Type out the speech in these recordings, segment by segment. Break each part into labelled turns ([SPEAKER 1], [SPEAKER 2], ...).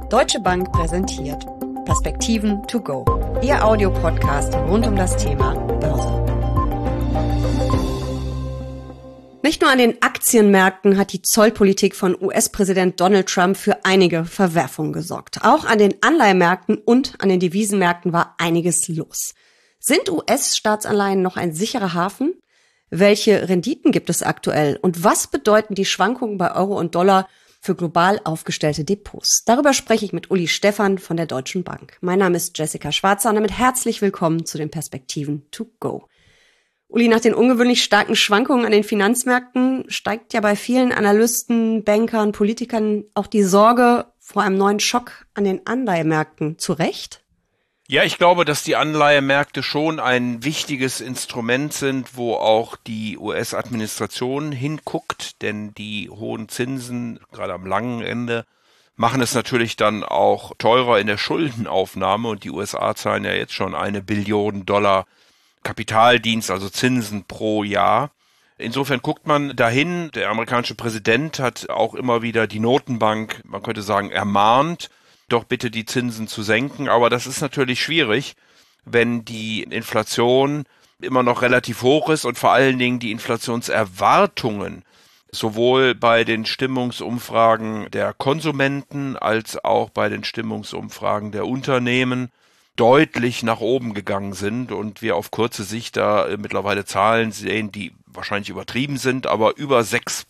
[SPEAKER 1] Deutsche Bank präsentiert Perspektiven to go, Ihr Audiopodcast rund um das Thema Börse. Nicht nur an den Aktienmärkten hat die Zollpolitik von US-Präsident Donald Trump für einige Verwerfungen gesorgt. Auch an den Anleihemärkten und an den Devisenmärkten war einiges los. Sind US-Staatsanleihen noch ein sicherer Hafen? Welche Renditen gibt es aktuell? Und was bedeuten die Schwankungen bei Euro und Dollar für global aufgestellte Depots? Darüber spreche ich mit Uli Stephan von der Deutschen Bank. Mein Name ist Jessica Schwarzer und damit herzlich willkommen zu den Perspektiven to go. Uli, nach den ungewöhnlich starken Schwankungen an den Finanzmärkten steigt ja bei vielen Analysten, Bankern, Politikern auch die Sorge vor einem neuen Schock an den Anleihemärkten. Zu Recht?
[SPEAKER 2] Ja, ich glaube, dass die Anleihemärkte schon ein wichtiges Instrument sind, wo auch die US-Administration hinguckt, denn die hohen Zinsen, gerade am langen Ende, machen es natürlich dann auch teurer in der Schuldenaufnahme und die USA zahlen ja jetzt schon $1 Billion Kapitaldienst, also Zinsen pro Jahr. Insofern guckt man dahin. Der amerikanische Präsident hat auch immer wieder die Notenbank, man könnte sagen, ermahnt, doch bitte die Zinsen zu senken. Aber das ist natürlich schwierig, wenn die Inflation immer noch relativ hoch ist und vor allen Dingen die Inflationserwartungen sowohl bei den Stimmungsumfragen der Konsumenten als auch bei den Stimmungsumfragen der Unternehmen deutlich nach oben gegangen sind und wir auf kurze Sicht da mittlerweile Zahlen sehen, die wahrscheinlich übertrieben sind, aber über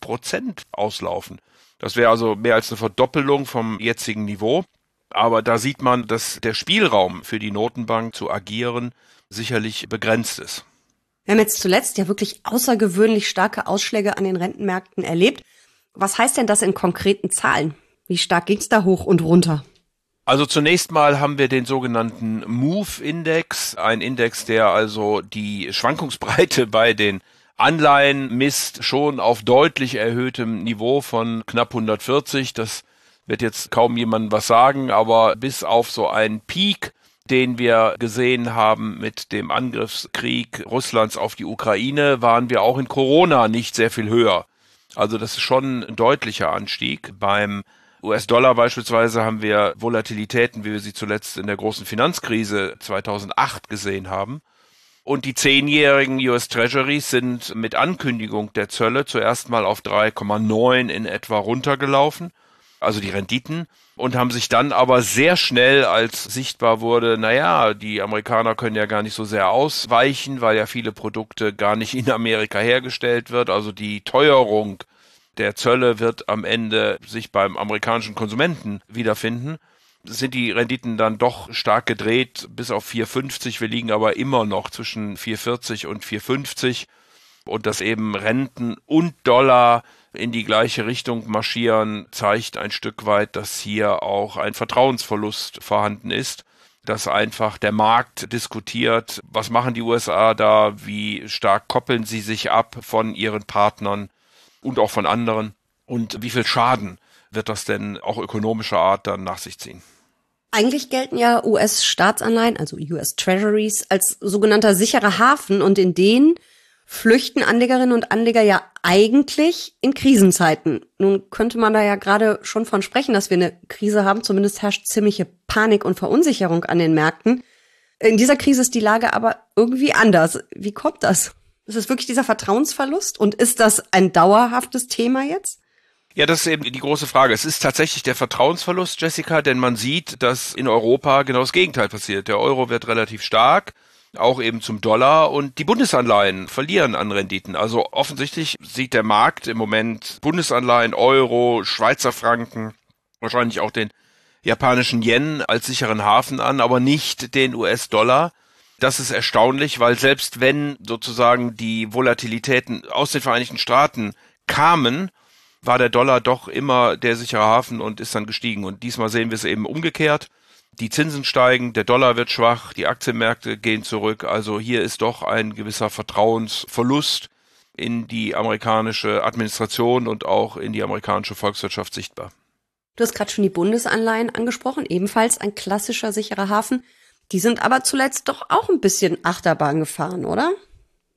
[SPEAKER 2] 6% auslaufen. Das wäre also mehr als eine Verdoppelung vom jetzigen Niveau. Aber da sieht man, dass der Spielraum für die Notenbank zu agieren sicherlich begrenzt ist.
[SPEAKER 1] Wir haben jetzt zuletzt ja wirklich außergewöhnlich starke Ausschläge an den Rentenmärkten erlebt. Was heißt denn das in konkreten Zahlen? Wie stark ging es da hoch und runter?
[SPEAKER 2] Also zunächst mal haben wir den sogenannten MOVE-Index, ein Index, der also die Schwankungsbreite bei den Anleihen misst, schon auf deutlich erhöhtem Niveau von knapp 140. Das wird jetzt kaum jemandem was sagen, aber bis auf so einen Peak, den wir gesehen haben mit dem Angriffskrieg Russlands auf die Ukraine, waren wir auch in Corona nicht sehr viel höher. Also das ist schon ein deutlicher Anstieg. Beim US-Dollar beispielsweise haben wir Volatilitäten, wie wir sie zuletzt in der großen Finanzkrise 2008 gesehen haben. Und die 10-jährigen US Treasuries sind mit Ankündigung der Zölle zuerst mal auf 3,9 in etwa runtergelaufen, also die Renditen, und haben sich dann aber sehr schnell, als sichtbar wurde, die Amerikaner können ja gar nicht so sehr ausweichen, weil ja viele Produkte gar nicht in Amerika hergestellt wird, also die Teuerung der Zölle wird am Ende sich beim amerikanischen Konsumenten wiederfinden, sind die Renditen dann doch stark gedreht bis auf 4,50. Wir liegen aber immer noch zwischen 4,40 und 4,50 und dass eben Renten und Dollar in die gleiche Richtung marschieren, zeigt ein Stück weit, dass hier auch ein Vertrauensverlust vorhanden ist, dass einfach der Markt diskutiert, was machen die USA da, wie stark koppeln sie sich ab von ihren Partnern und auch von anderen und wie viel Schaden wird das denn auch ökonomischer Art dann nach sich ziehen?
[SPEAKER 1] Eigentlich gelten ja US-Staatsanleihen, also US Treasuries, als sogenannter sicherer Hafen und in denen flüchten Anlegerinnen und Anleger ja eigentlich in Krisenzeiten. Nun könnte man da ja gerade schon von sprechen, dass wir eine Krise haben, zumindest herrscht ziemliche Panik und Verunsicherung an den Märkten. In dieser Krise ist die Lage aber irgendwie anders. Wie kommt das? Ist es wirklich dieser Vertrauensverlust und ist das ein dauerhaftes Thema jetzt?
[SPEAKER 2] Ja, das ist eben die große Frage. Es ist tatsächlich der Vertrauensverlust, Jessica, denn man sieht, dass in Europa genau das Gegenteil passiert. Der Euro wird relativ stark, auch eben zum Dollar, und die Bundesanleihen verlieren an Renditen. Also offensichtlich sieht der Markt im Moment Bundesanleihen, Euro, Schweizer Franken, wahrscheinlich auch den japanischen Yen als sicheren Hafen an, aber nicht den US-Dollar. Das ist erstaunlich, weil selbst wenn sozusagen die Volatilitäten aus den Vereinigten Staaten kamen, war der Dollar doch immer der sichere Hafen und ist dann gestiegen. Und diesmal sehen wir es eben umgekehrt. Die Zinsen steigen, der Dollar wird schwach, die Aktienmärkte gehen zurück. Also hier ist doch ein gewisser Vertrauensverlust in die amerikanische Administration und auch in die amerikanische Volkswirtschaft sichtbar.
[SPEAKER 1] Du hast gerade schon die Bundesanleihen angesprochen, ebenfalls ein klassischer sicherer Hafen. Die sind aber zuletzt doch auch ein bisschen Achterbahn gefahren, oder?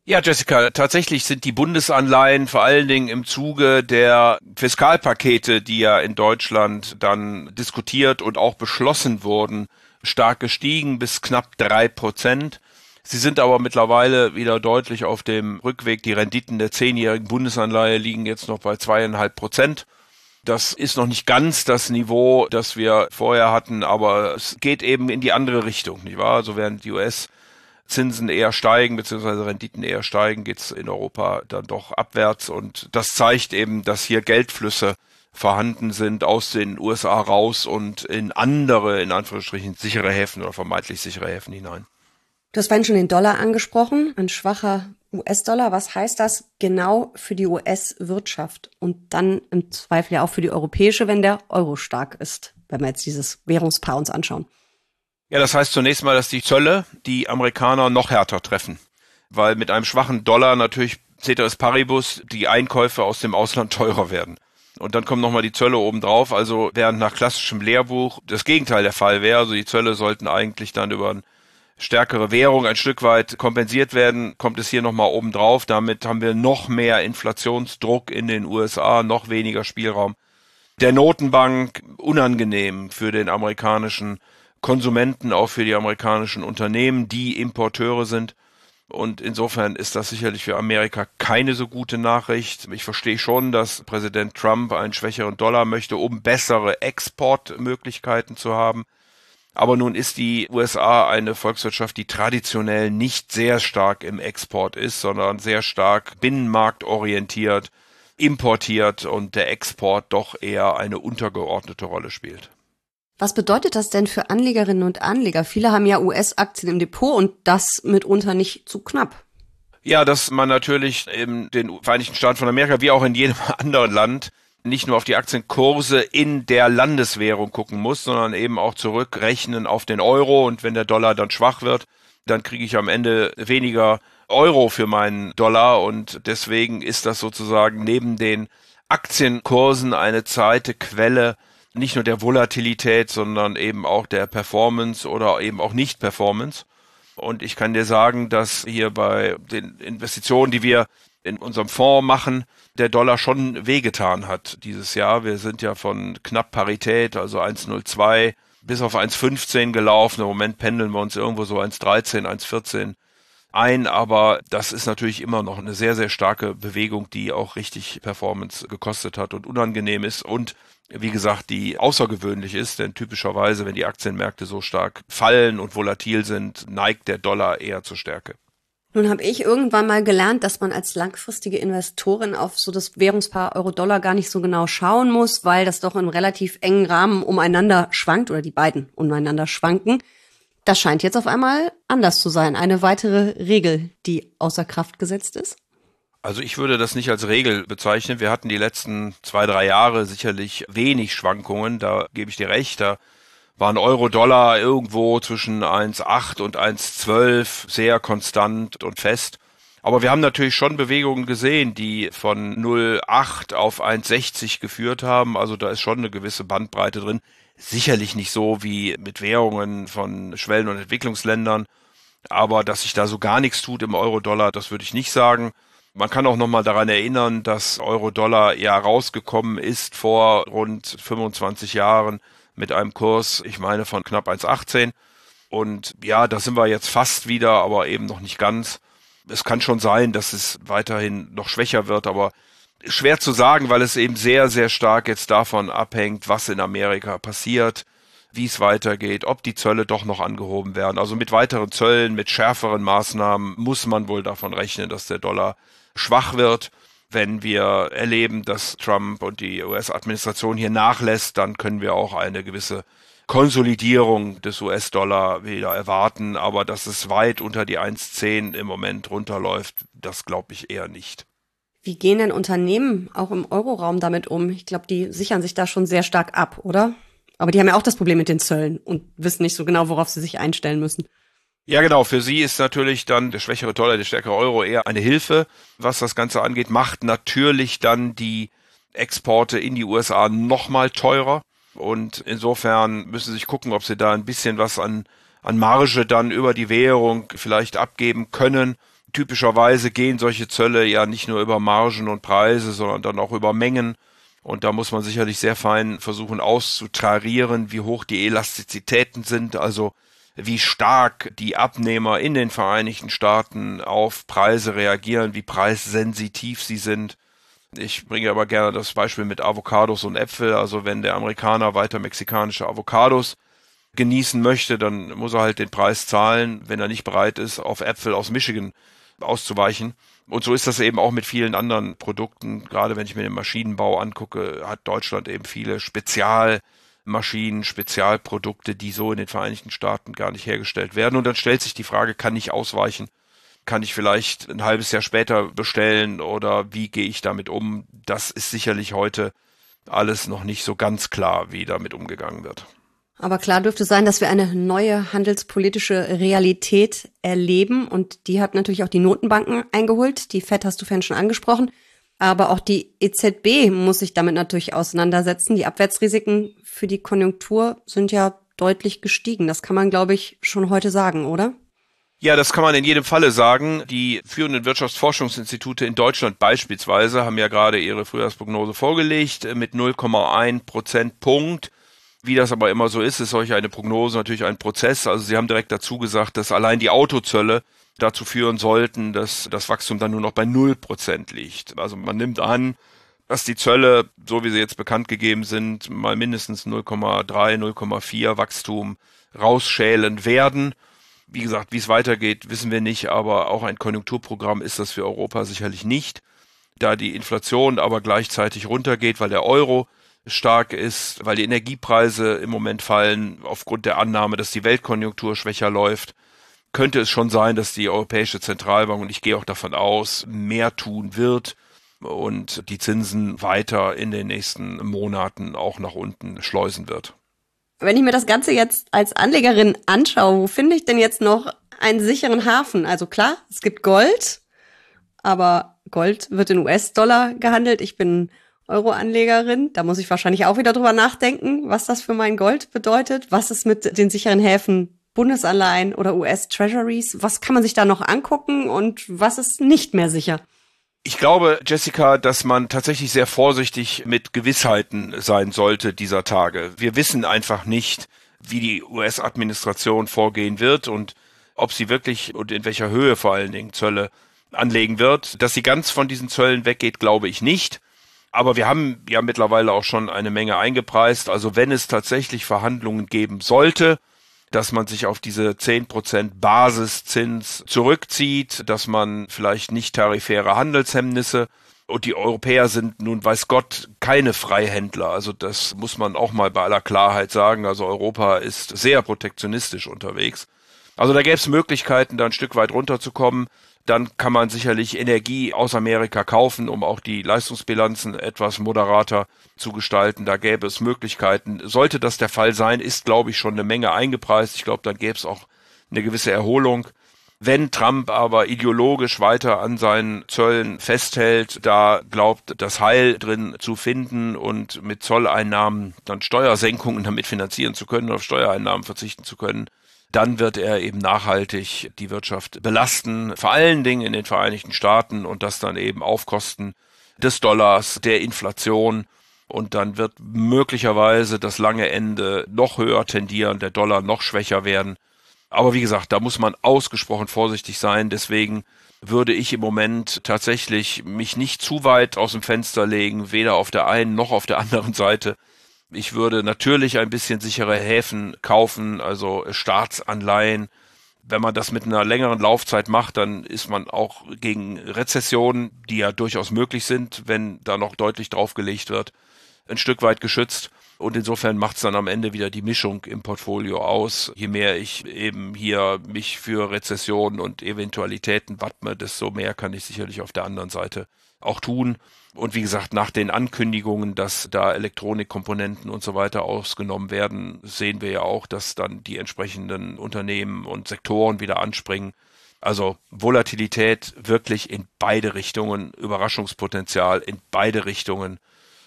[SPEAKER 2] Ja, Jessica, tatsächlich sind die Bundesanleihen vor allen Dingen im Zuge der Fiskalpakete, die ja in Deutschland dann diskutiert und auch beschlossen wurden, stark gestiegen bis knapp 3%. Sie sind aber mittlerweile wieder deutlich auf dem Rückweg. Die Renditen der 10-jährigen Bundesanleihe liegen jetzt noch bei 2,5%. Das ist noch nicht ganz das Niveau, das wir vorher hatten, aber es geht eben in die andere Richtung, nicht wahr? Also während die US-Zinsen eher steigen, beziehungsweise Renditen eher steigen, geht's in Europa dann doch abwärts. Und das zeigt eben, dass hier Geldflüsse vorhanden sind aus den USA raus und in andere, in Anführungsstrichen, sichere Häfen oder vermeintlich sichere Häfen hinein.
[SPEAKER 1] Du hast vorhin schon den Dollar angesprochen, ein schwacher US-Dollar. Was heißt das genau für die US-Wirtschaft und dann im Zweifel ja auch für die europäische, wenn der Euro stark ist, wenn wir jetzt dieses Währungspaar uns anschauen?
[SPEAKER 2] Ja, das heißt zunächst mal, dass die Zölle die Amerikaner noch härter treffen, weil mit einem schwachen Dollar natürlich ceteris paribus die Einkäufe aus dem Ausland teurer werden. Und dann kommen nochmal die Zölle obendrauf, also während nach klassischem Lehrbuch das Gegenteil der Fall wäre, also die Zölle sollten eigentlich dann über eine stärkere Währung ein Stück weit kompensiert werden, kommt es hier nochmal obendrauf. Damit haben wir noch mehr Inflationsdruck in den USA, noch weniger Spielraum. Der Notenbank unangenehm für den amerikanischen Konsumenten, auch für die amerikanischen Unternehmen, die Importeure sind. Und insofern ist das sicherlich für Amerika keine so gute Nachricht. Ich verstehe schon, dass Präsident Trump einen schwächeren Dollar möchte, um bessere Exportmöglichkeiten zu haben. Aber nun ist die USA eine Volkswirtschaft, die traditionell nicht sehr stark im Export ist, sondern sehr stark binnenmarktorientiert, importiert und der Export doch eher eine untergeordnete Rolle spielt.
[SPEAKER 1] Was bedeutet das denn für Anlegerinnen und Anleger? Viele haben ja US-Aktien im Depot und das mitunter nicht zu knapp.
[SPEAKER 2] Ja, dass man natürlich in den Vereinigten Staaten von Amerika wie auch in jedem anderen Land nicht nur auf die Aktienkurse in der Landeswährung gucken muss, sondern eben auch zurückrechnen auf den Euro. Und wenn der Dollar dann schwach wird, dann kriege ich am Ende weniger Euro für meinen Dollar. Und deswegen ist das sozusagen neben den Aktienkursen eine zweite Quelle, nicht nur der Volatilität, sondern eben auch der Performance oder eben auch Nicht-Performance. Und ich kann dir sagen, dass hier bei den Investitionen, die wir in unserem Fonds machen, der Dollar schon wehgetan hat dieses Jahr. Wir sind ja von knapp Parität, also 1,02 bis auf 1,15 gelaufen. Im Moment pendeln wir uns irgendwo so 1,13, 1,14 ein, aber das ist natürlich immer noch eine sehr, sehr starke Bewegung, die auch richtig Performance gekostet hat und unangenehm ist und wie gesagt, die außergewöhnlich ist, denn typischerweise, wenn die Aktienmärkte so stark fallen und volatil sind, neigt der Dollar eher zur Stärke.
[SPEAKER 1] Nun habe ich irgendwann mal gelernt, dass man als langfristige Investorin auf so das Währungspaar Euro-Dollar gar nicht so genau schauen muss, weil das doch in relativ engen Rahmen umeinander schwankt oder die beiden umeinander schwanken. Das scheint jetzt auf einmal anders zu sein. Eine weitere Regel, die außer Kraft gesetzt ist.
[SPEAKER 2] Also ich würde das nicht als Regel bezeichnen. Wir hatten die letzten 2-3 Jahre sicherlich wenig Schwankungen, da gebe ich dir recht. Da waren Euro-Dollar irgendwo zwischen 1,8 und 1,12 sehr konstant und fest. Aber wir haben natürlich schon Bewegungen gesehen, die von 0,8 auf 1,60 geführt haben. Also da ist schon eine gewisse Bandbreite drin. Sicherlich nicht so wie mit Währungen von Schwellen- und Entwicklungsländern. Aber dass sich da so gar nichts tut im Euro-Dollar, das würde ich nicht sagen. Man kann auch nochmal daran erinnern, dass Euro-Dollar ja rausgekommen ist vor rund 25 Jahren mit einem Kurs, ich meine, von knapp 1,18. Und ja, da sind wir jetzt fast wieder, aber eben noch nicht ganz. Es kann schon sein, dass es weiterhin noch schwächer wird, aber schwer zu sagen, weil es eben sehr, sehr stark jetzt davon abhängt, was in Amerika passiert, wie es weitergeht, ob die Zölle doch noch angehoben werden. Also mit weiteren Zöllen, mit schärferen Maßnahmen muss man wohl davon rechnen, dass der Dollar schwach wird. Wenn wir erleben, dass Trump und die US-Administration hier nachlässt, dann können wir auch eine gewisse Konsolidierung des US-Dollar wieder erwarten. Aber dass es weit unter die 1,10 im Moment runterläuft, das glaube ich eher nicht.
[SPEAKER 1] Wie gehen denn Unternehmen auch im Euroraum damit um? Ich glaube, die sichern sich da schon sehr stark ab, oder? Aber die haben ja auch das Problem mit den Zöllen und wissen nicht so genau, worauf sie sich einstellen müssen.
[SPEAKER 2] Ja, genau. Für sie ist natürlich dann der schwächere Dollar, der stärkere Euro eher eine Hilfe, was das Ganze angeht. Macht natürlich dann die Exporte in die USA nochmal teurer. Und insofern müssen sie sich gucken, ob sie da ein bisschen was an Marge dann über die Währung vielleicht abgeben können. Typischerweise gehen solche Zölle ja nicht nur über Margen und Preise, sondern dann auch über Mengen. Und da muss man sicherlich sehr fein versuchen auszutarieren, wie hoch die Elastizitäten sind, also wie stark die Abnehmer in den Vereinigten Staaten auf Preise reagieren, wie preissensitiv sie sind. Ich bringe aber gerne das Beispiel mit Avocados und Äpfel. Also wenn der Amerikaner weiter mexikanische Avocados genießen möchte, dann muss er halt den Preis zahlen, wenn er nicht bereit ist, auf Äpfel aus Michigan auszuweichen. Und so ist das eben auch mit vielen anderen Produkten. Gerade wenn ich mir den Maschinenbau angucke, hat Deutschland eben viele Spezialmaschinen, Spezialprodukte, die so in den Vereinigten Staaten gar nicht hergestellt werden. Und dann stellt sich die Frage, kann ich ausweichen? Kann ich vielleicht ein halbes Jahr später bestellen oder wie gehe ich damit um? Das ist sicherlich heute alles noch nicht so ganz klar, wie damit umgegangen wird.
[SPEAKER 1] Aber klar dürfte sein, dass wir eine neue handelspolitische Realität erleben und die hat natürlich auch die Notenbanken eingeholt. Die FED hast du vorhin schon angesprochen. Aber auch die EZB muss sich damit natürlich auseinandersetzen. Die Abwärtsrisiken für die Konjunktur sind ja deutlich gestiegen. Das kann man, glaube ich, schon heute sagen, oder?
[SPEAKER 2] Ja, das kann man in jedem Falle sagen. Die führenden Wirtschaftsforschungsinstitute in Deutschland beispielsweise haben ja gerade ihre Frühjahrsprognose vorgelegt mit 0,1 Prozentpunkt. Wie das aber immer so ist solch eine Prognose natürlich ein Prozess. Also sie haben direkt dazu gesagt, dass allein die Autozölle dazu führen sollten, dass das Wachstum dann nur noch bei 0% liegt. Also man nimmt an, dass die Zölle, so wie sie jetzt bekannt gegeben sind, mal mindestens 0,3, 0,4 Wachstum rausschälen werden. Wie gesagt, wie es weitergeht, wissen wir nicht, aber auch ein Konjunkturprogramm ist das für Europa sicherlich nicht. Da die Inflation aber gleichzeitig runtergeht, weil der Euro stark ist, weil die Energiepreise im Moment fallen, aufgrund der Annahme, dass die Weltkonjunktur schwächer läuft, könnte es schon sein, dass die Europäische Zentralbank, und ich gehe auch davon aus, mehr tun wird und die Zinsen weiter in den nächsten Monaten auch nach unten schleusen wird.
[SPEAKER 1] Wenn ich mir das Ganze jetzt als Anlegerin anschaue, wo finde ich denn jetzt noch einen sicheren Hafen? Also klar, es gibt Gold, aber Gold wird in US-Dollar gehandelt. Ich bin Euro-Anlegerin. Da muss ich wahrscheinlich auch wieder drüber nachdenken, was das für mein Gold bedeutet. Was ist mit den sicheren Häfen Bundesanleihen oder US-Treasuries? Was kann man sich da noch angucken und was ist nicht mehr sicher?
[SPEAKER 2] Ich glaube, Jessica, dass man tatsächlich sehr vorsichtig mit Gewissheiten sein sollte dieser Tage. Wir wissen einfach nicht, wie die US-Administration vorgehen wird und ob sie wirklich und in welcher Höhe vor allen Dingen Zölle anlegen wird. Dass sie ganz von diesen Zöllen weggeht, glaube ich nicht. Aber wir haben ja mittlerweile auch schon eine Menge eingepreist. Also wenn es tatsächlich Verhandlungen geben sollte, dass man sich auf diese 10% Basiszins zurückzieht, dass man vielleicht nicht tarifäre Handelshemmnisse, und die Europäer sind nun, weiß Gott, keine Freihändler. Also das muss man auch mal bei aller Klarheit sagen. Also Europa ist sehr protektionistisch unterwegs. Also da gäbe es Möglichkeiten, da ein Stück weit runterzukommen. Dann kann man sicherlich Energie aus Amerika kaufen, um auch die Leistungsbilanzen etwas moderater zu gestalten. Da gäbe es Möglichkeiten. Sollte das der Fall sein, ist, glaube ich, schon eine Menge eingepreist. Ich glaube, dann gäbe es auch eine gewisse Erholung. Wenn Trump aber ideologisch weiter an seinen Zöllen festhält, da glaubt, das Heil drin zu finden und mit Zolleinnahmen dann Steuersenkungen damit finanzieren zu können, auf Steuereinnahmen verzichten zu können, dann wird er eben nachhaltig die Wirtschaft belasten, vor allen Dingen in den Vereinigten Staaten, und das dann eben auf Kosten des Dollars, der Inflation, und dann wird möglicherweise das lange Ende noch höher tendieren, der Dollar noch schwächer werden. Aber wie gesagt, da muss man ausgesprochen vorsichtig sein, deswegen würde ich im Moment tatsächlich mich nicht zu weit aus dem Fenster legen, weder auf der einen noch auf der anderen Seite. Ich würde natürlich ein bisschen sichere Häfen kaufen, also Staatsanleihen. Wenn man das mit einer längeren Laufzeit macht, dann ist man auch gegen Rezessionen, die ja durchaus möglich sind, wenn da noch deutlich draufgelegt wird, ein Stück weit geschützt. Und insofern macht es dann am Ende wieder die Mischung im Portfolio aus. Je mehr ich eben hier mich für Rezessionen und Eventualitäten wappne, desto mehr kann ich sicherlich auf der anderen Seite auch tun. Und wie gesagt, nach den Ankündigungen, dass da Elektronikkomponenten und so weiter ausgenommen werden, sehen wir ja auch, dass dann die entsprechenden Unternehmen und Sektoren wieder anspringen. Also Volatilität wirklich in beide Richtungen, Überraschungspotenzial in beide Richtungen.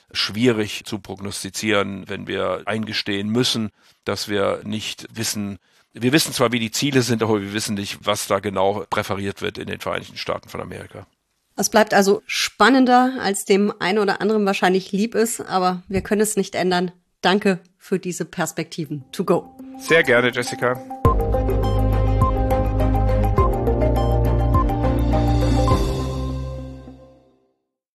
[SPEAKER 2] schwierig zu prognostizieren, wenn wir eingestehen müssen, dass wir nicht wissen. Wir wissen zwar, wie die Ziele sind, aber wir wissen nicht, was da genau präferiert wird in den Vereinigten Staaten von Amerika.
[SPEAKER 1] Es bleibt also spannender, als dem einen oder anderen wahrscheinlich lieb ist, aber wir können es nicht ändern. Danke für diese Perspektiven. To go.
[SPEAKER 2] Sehr gerne, Jessica.